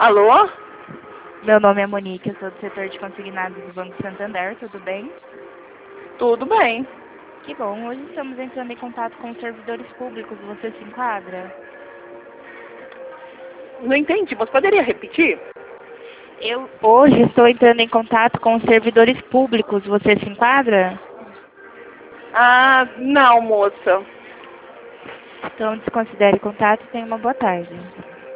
Alô? Meu nome é Monique, eu sou do setor de consignados do Banco Santander, tudo bem? Tudo bem. Que bom, hoje estamos entrando em contato com os servidores públicos, você se enquadra? Não entendi, você poderia repetir? Eu hoje estou entrando em contato com os servidores públicos, você se enquadra? Ah, não, moça. Então desconsidere o contato e tenha uma boa tarde.